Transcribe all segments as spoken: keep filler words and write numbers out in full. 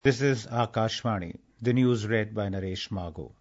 This is Akashvani. The news read by Naresh Mago.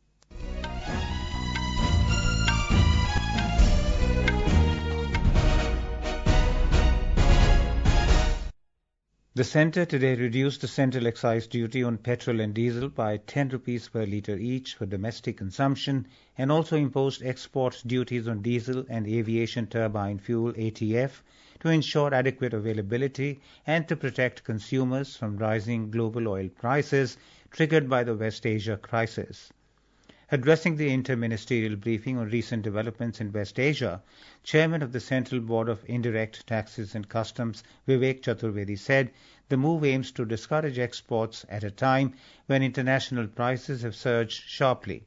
The centre today reduced the central excise duty on petrol and diesel by ten rupees per litre each for domestic consumption and also imposed export duties on diesel and aviation turbine fuel A T F to ensure adequate availability and to protect consumers from rising global oil prices triggered by the West Asia crisis. Addressing the inter-ministerial briefing on recent developments in West Asia, Chairman of the Central Board of Indirect Taxes and Customs, Vivek Chaturvedi, said the move aims to discourage exports at a time when international prices have surged sharply.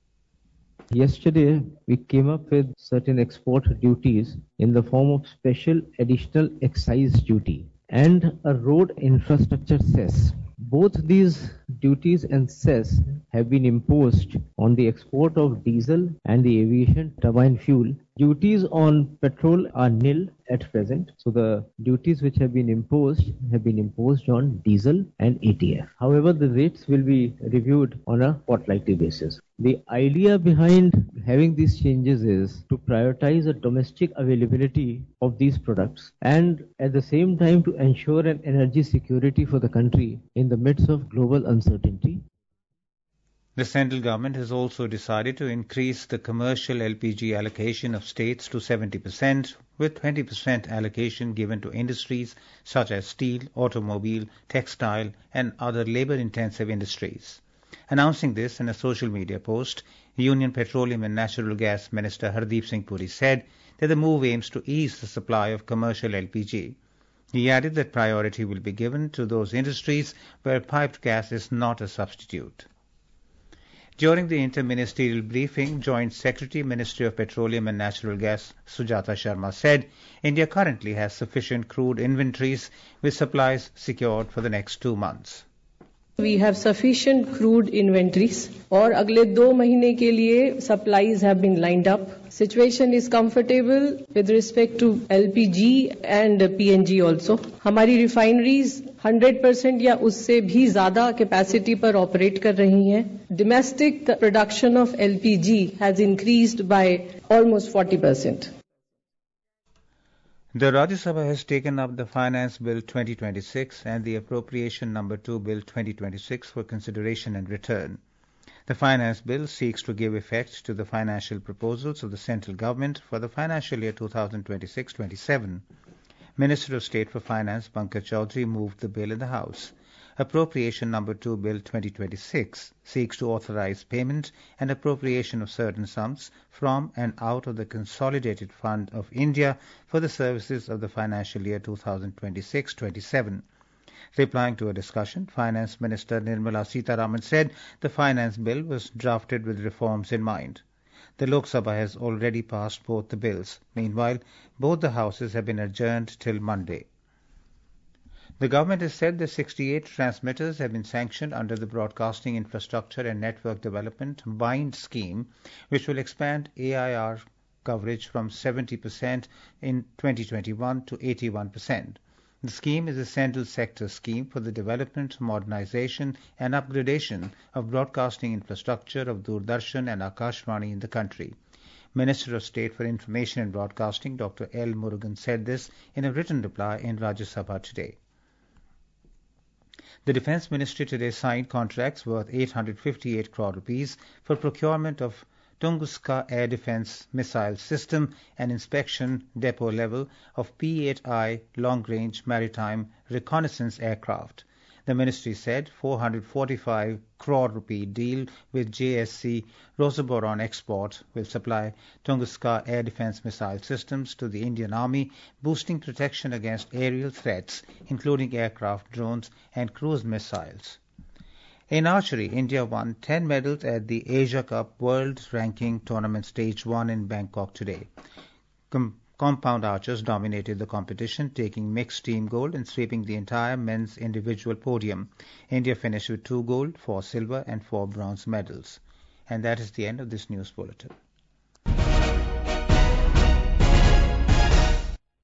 Yesterday, we came up with certain export duties in the form of special additional excise duty and a road infrastructure cess. Both these duties and cess have been imposed on the export of diesel and the aviation turbine fuel. Duties on petrol are nil at present. So the duties which have been imposed have been imposed on diesel and A T F. However, the rates will be reviewed on a fortnightly basis. The idea behind having these changes is to prioritize the domestic availability of these products and at the same time to ensure an energy security for the country in the midst of global uncertainty. The central government has also decided to increase the commercial L P G allocation of states to seventy percent, with twenty percent allocation given to industries such as steel, automobile, textile and other labour-intensive industries. Announcing this in a social media post, Union Petroleum and Natural Gas Minister Hardeep Singh Puri said that the move aims to ease the supply of commercial L P G. He added that priority will be given to those industries where piped gas is not a substitute. During the inter-ministerial briefing, Joint Secretary, Ministry of Petroleum and Natural Gas, Sujata Sharma, said India currently has sufficient crude inventories with supplies secured for the next two months. We have sufficient crude inventories और अगले दो महीने के लिए supplies have been lined up. Situation is comfortable with respect to L P G and P N G also. हमारी refineries one hundred percent या उससे भी ज़्यादा capacity पर operate कर रही हैं. Domestic production of L P G has increased by almost forty percent. The Rajya Sabha has taken up the Finance Bill twenty twenty-six and the Appropriation Number two Bill twenty twenty-six for consideration and return. The Finance Bill seeks to give effect to the financial proposals of the central government for the financial year twenty twenty-six twenty-seven. Minister of State for Finance Pankaj Chaudhary moved the bill in the House. Appropriation Number two Bill twenty twenty-six seeks to authorize payment and appropriation of certain sums from and out of the Consolidated Fund of India for the services of the financial year twenty twenty-six twenty-seven. Replying to a discussion, Finance Minister Nirmala Sitharaman said the Finance Bill was drafted with reforms in mind. The Lok Sabha has already passed both the bills. Meanwhile, both the houses have been adjourned till Monday. The government has said that sixty-eight transmitters have been sanctioned under the Broadcasting Infrastructure and Network Development BIND scheme, which will expand A I R coverage from seventy percent in twenty twenty-one to eighty-one percent. The scheme is a central sector scheme for the development, modernization and upgradation of broadcasting infrastructure of Doordarshan and Akashvani in the country. Minister of State for Information and Broadcasting Doctor L. Murugan said this in a written reply in Rajya Sabha today. The Defence Ministry today signed contracts worth eight hundred fifty-eight crore rupees for procurement of Tunguska Air Defence Missile System and inspection depot level of P eight I long-range maritime reconnaissance aircraft. The ministry said four hundred forty-five crore rupee deal with J S C Rosaboron Export will supply Tunguska air defence missile systems to the Indian Army, boosting protection against aerial threats, including aircraft, drones and cruise missiles. In archery, India won ten medals at the Asia Cup World Ranking Tournament Stage one in Bangkok today. Com- Compound archers dominated the competition, taking mixed team gold and sweeping the entire men's individual podium. India finished with two gold, four silver and four bronze medals. And that is the end of this news bulletin.